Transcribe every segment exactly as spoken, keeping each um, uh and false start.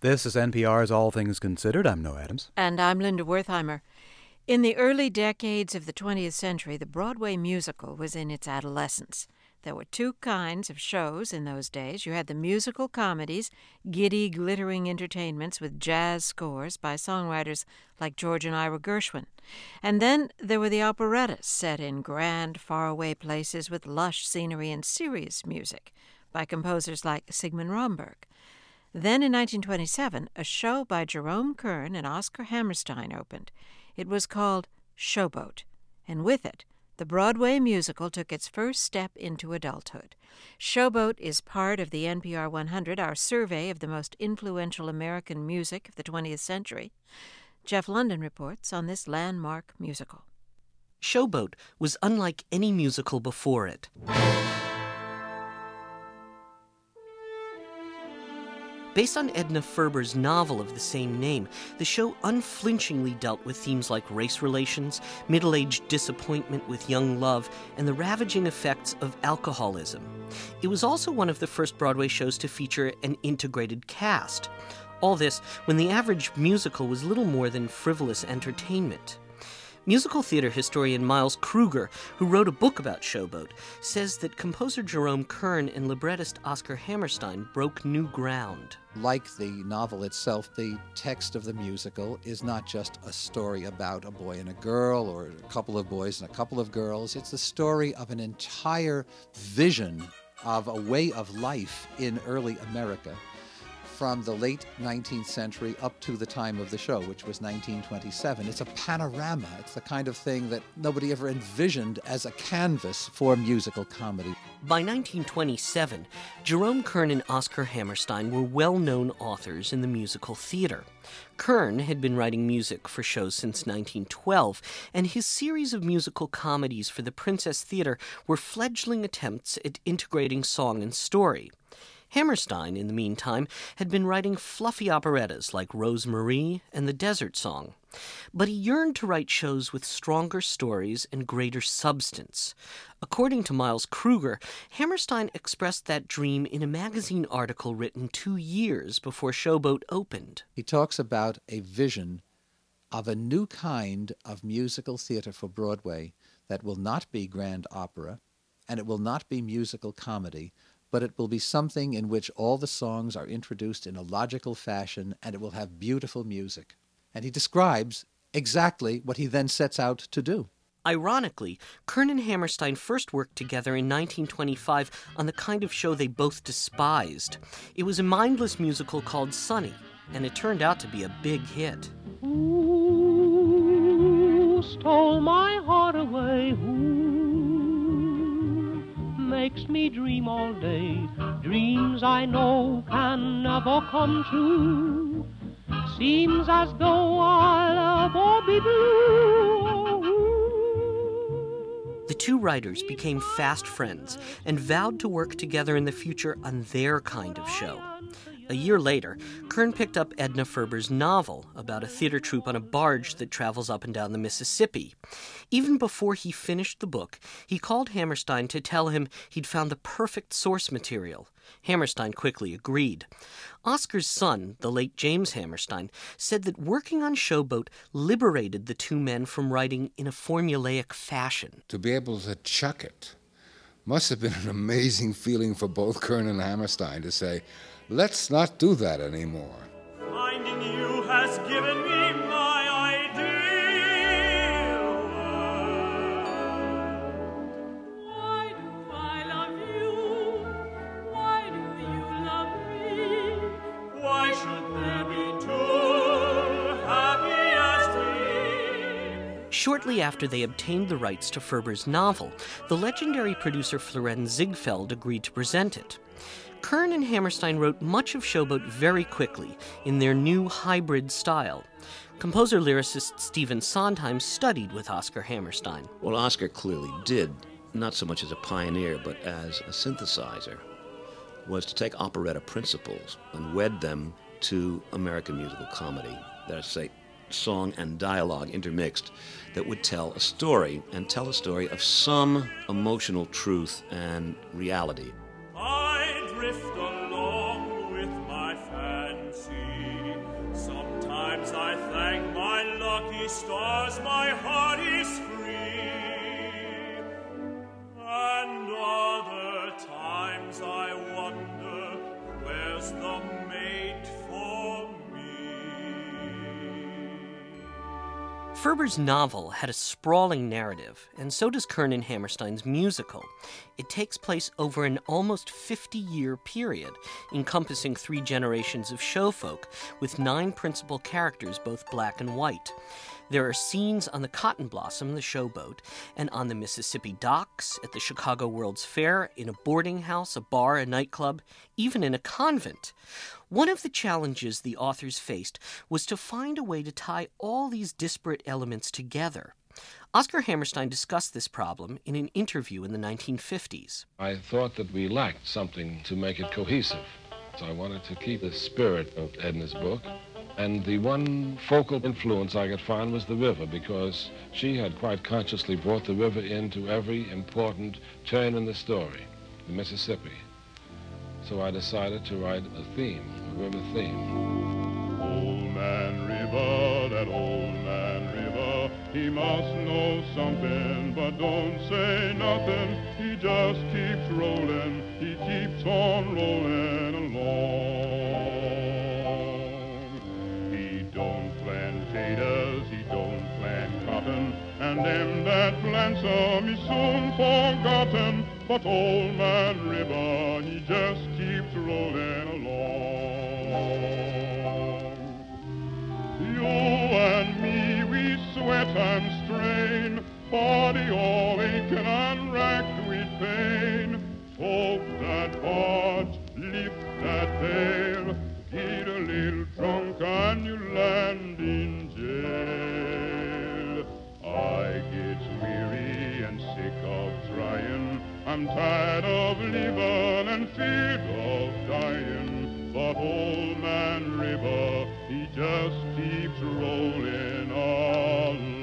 This is N P R's All Things Considered. I'm Noah Adams. And I'm Linda Wertheimer. In the early decades of the twentieth century, the Broadway musical was in its adolescence. There were two kinds of shows in those days. You had the musical comedies, giddy, glittering entertainments with jazz scores by songwriters like George and Ira Gershwin. And then there were the operettas, set in grand, faraway places with lush scenery and serious music by composers like Sigmund Romberg. Then in nineteen twenty-seven, a show by Jerome Kern and Oscar Hammerstein opened. It was called Showboat, and with it, the Broadway musical took its first step into adulthood. Showboat is part of the N P R one hundred, our survey of the most influential American music of the twentieth century. Jeff London reports on this landmark musical. Showboat was unlike any musical before it. Based on Edna Ferber's novel of the same name, the show unflinchingly dealt with themes like race relations, middle-aged disappointment with young love, and the ravaging effects of alcoholism. It was also one of the first Broadway shows to feature an integrated cast. All this when the average musical was little more than frivolous entertainment. Musical theater historian Miles Kruger, who wrote a book about Showboat, says that composer Jerome Kern and librettist Oscar Hammerstein broke new ground. Like the novel itself, the text of the musical is not just a story about a boy and a girl or a couple of boys and a couple of girls. It's the story of an entire vision of a way of life in early America, from the late nineteenth century up to the time of the show, which was nineteen twenty-seven. It's a panorama. It's the kind of thing that nobody ever envisioned as a canvas for musical comedy. By nineteen twenty-seven, Jerome Kern and Oscar Hammerstein were well-known authors in the musical theater. Kern had been writing music for shows since nineteen twelve, and his series of musical comedies for the Princess Theater were fledgling attempts at integrating song and story. Hammerstein, in the meantime, had been writing fluffy operettas like Rose Marie and The Desert Song. But he yearned to write shows with stronger stories and greater substance. According to Miles Kruger, Hammerstein expressed that dream in a magazine article written two years before Showboat opened. He talks about a vision of a new kind of musical theater for Broadway that will not be grand opera, and it will not be musical comedy, but it will be something in which all the songs are introduced in a logical fashion, and it will have beautiful music. And he describes exactly what he then sets out to do. Ironically, Kern and Hammerstein first worked together in nineteen twenty-five on the kind of show they both despised. It was a mindless musical called Sunny, and it turned out to be a big hit. Who stole my heart away? Who makes me dream all day, dreams I know can never come true. Seems as though I'll ever be blue. The two writers became fast friends and vowed to work together in the future on their kind of show. A year later, Kern picked up Edna Ferber's novel about a theater troupe on a barge that travels up and down the Mississippi. Even before he finished the book, he called Hammerstein to tell him he'd found the perfect source material. Hammerstein quickly agreed. Oscar's son, the late James Hammerstein, said that working on Showboat liberated the two men from writing in a formulaic fashion. To be able to chuck it must have been an amazing feeling for both Kern and Hammerstein to say, let's not do that anymore. Finding you has given me my ideal world. Why do I love you? Why do you love me? Why should there be two happy as we? Shortly after they obtained the rights to Ferber's novel, the legendary producer Florenz Ziegfeld agreed to present it. Kern and Hammerstein wrote much of Showboat very quickly in their new hybrid style. Composer-lyricist Stephen Sondheim studied with Oscar Hammerstein. Well, Oscar clearly did, not so much as a pioneer, but as a synthesizer, was to take operetta principles and wed them to American musical comedy. That is to say, song and dialogue intermixed that would tell a story, and tell a story of some emotional truth and reality. I drift along with my fancy lucky stars, my heart is free. And other times I wonder, where's the mate for Ferber's novel had a sprawling narrative, and so does Kern and Hammerstein's musical. It takes place over an almost fifty-year period, encompassing three generations of showfolk, with nine principal characters, both black and white. There are scenes on the Cotton Blossom, the showboat, and on the Mississippi docks, at the Chicago World's Fair, in a boarding house, a bar, a nightclub, even in a convent. One of the challenges the authors faced was to find a way to tie all these disparate elements together. Oscar Hammerstein discussed this problem in an interview in the nineteen fifties. I thought that we lacked something to make it cohesive, so I wanted to keep the spirit of Edna's book. And the one focal influence I could find was the river, because she had quite consciously brought the river into every important turn in the story, the Mississippi. So I decided to write a theme, a river theme. Old Man River, that old man River, he must know something, but don't say nothing. He just keeps rolling, he keeps on rolling along. Potatoes, he don't plant cotton, and them that plants 'em is soon forgotten. But old man River, he just keeps rolling along. You and me, we sweat and strain, body all aching and racked with pain. Tote that barge, lift that pail, get a little drunk and you land in jail. I get weary and sick of trying, I'm tired of living and feared of dying. But old man River, he just keeps rolling along.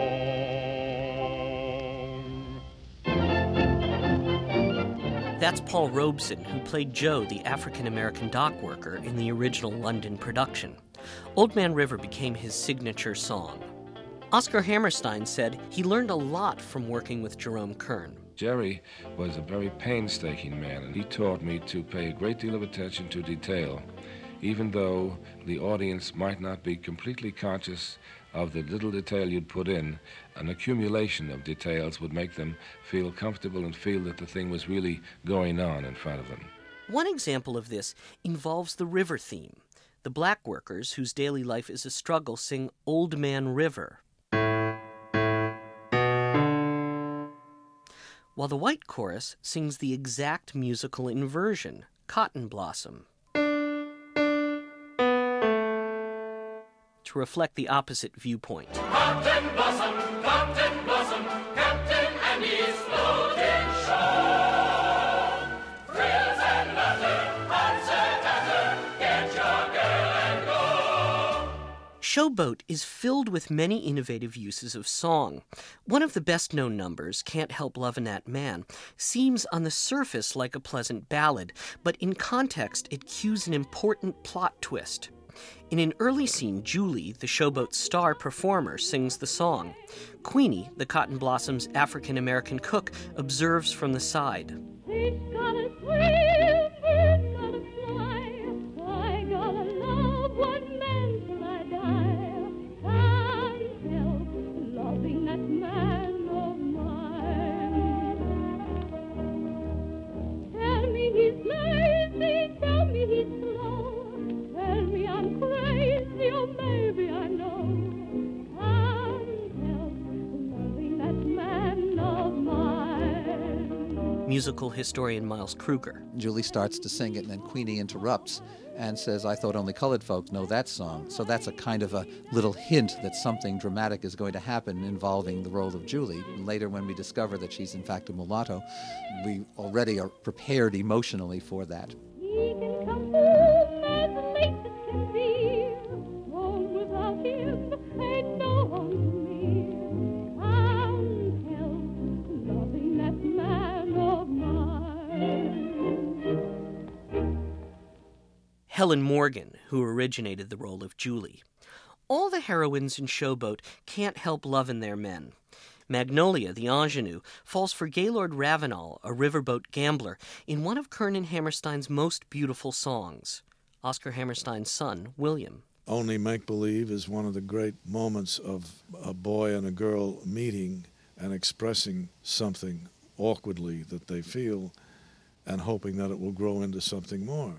That's Paul Robeson, who played Joe, the African-American dock worker, in the original London production. Old Man River became his signature song. Oscar Hammerstein said he learned a lot from working with Jerome Kern. Jerry was a very painstaking man, and he taught me to pay a great deal of attention to detail, even though the audience might not be completely conscious of the little detail you'd put in. An accumulation of details would make them feel comfortable and feel that the thing was really going on in front of them. One example of this involves the river theme. The black workers, whose daily life is a struggle, sing Old Man River, while the white chorus sings the exact musical inversion, Cotton Blossom, to reflect the opposite viewpoint. Cotton blossom, cotton blossom, Captain and his floating shore. Frills and laughter, concert after, get your girl and go. Showboat is filled with many innovative uses of song. One of the best-known numbers, Can't Help Lovin' That Man, seems on the surface like a pleasant ballad, but in context it cues an important plot twist. In an early scene, Julie, the showboat's star performer, sings the song. Queenie, the Cotton Blossom's African-American cook, observes from the side. He's gotta swim, he's gotta fly, I gotta love one man till I die. Can't help loving that man of mine. Tell me he's lazy, tell me he's slow, tell me I'm crazy, or maybe I know. Can't help loving that man of mine. Musical historian Miles Kruger. Julie starts to sing it, and then Queenie interrupts and says, I thought only colored folk know that song. So that's a kind of a little hint that something dramatic is going to happen involving the role of Julie. And later, when we discover that she's in fact a mulatto, we already are prepared emotionally for that. He can come home as late as can be. Home without him ain't no home to me. Can't help loving that man of mine. Helen Morgan, who originated the role of Julie. All the heroines in Showboat can't help loving their men. Magnolia, the ingenue, falls for Gaylord Ravenel, a riverboat gambler, in one of Kern and Hammerstein's most beautiful songs. Oscar Hammerstein's son, William. Only Make Believe is one of the great moments of a boy and a girl meeting and expressing something awkwardly that they feel and hoping that it will grow into something more.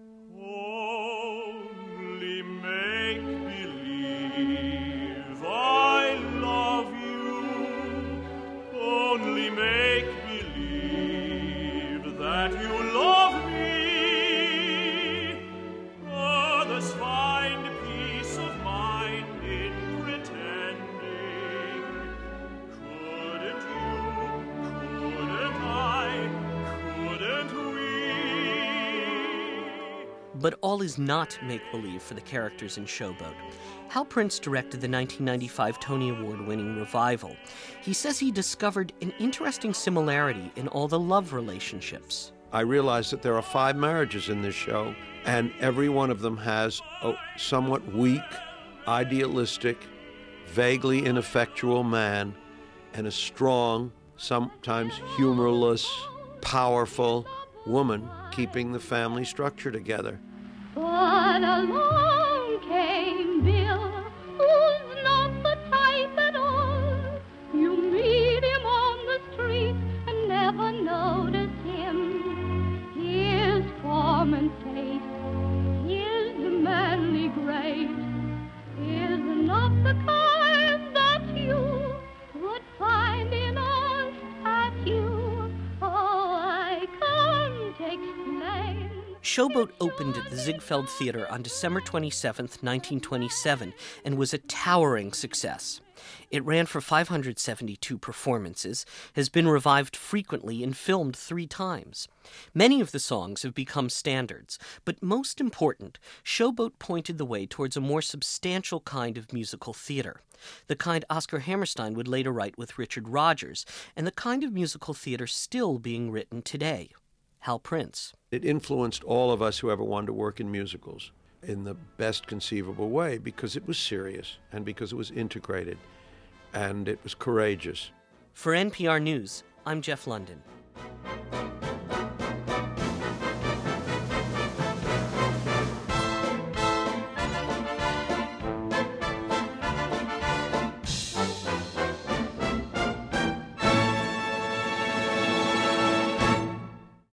Only make believe I love you. Only make believe that you love me. Others find peace of mind in pretending. Couldn't you, couldn't I, couldn't we? But all is not make-believe for the characters in Showboat. Hal Prince directed the nineteen ninety-five Tony Award-winning revival. He says he discovered an interesting similarity in all the love relationships. I realized that there are five marriages in this show, and every one of them has a somewhat weak, idealistic, vaguely ineffectual man, and a strong, sometimes humorless, powerful woman keeping the family structure together. But along came Bill, who's not the type at all. You meet him on the street and never notice him. His form and face, his manly grace is not the kind that you would find in a statue. Oh, I can't explain. Showboat opened at the Ziegfeld Theater on December twenty-seventh, nineteen twenty-seven, and was a towering success. It ran for five hundred seventy-two performances, has been revived frequently and filmed three times. Many of the songs have become standards, but most important, Showboat pointed the way towards a more substantial kind of musical theater, the kind Oscar Hammerstein would later write with Richard Rodgers, and the kind of musical theater still being written today. Hal Prince. It influenced all of us who ever wanted to work in musicals in the best conceivable way because it was serious and because it was integrated and it was courageous. For N P R News, I'm Jeff London.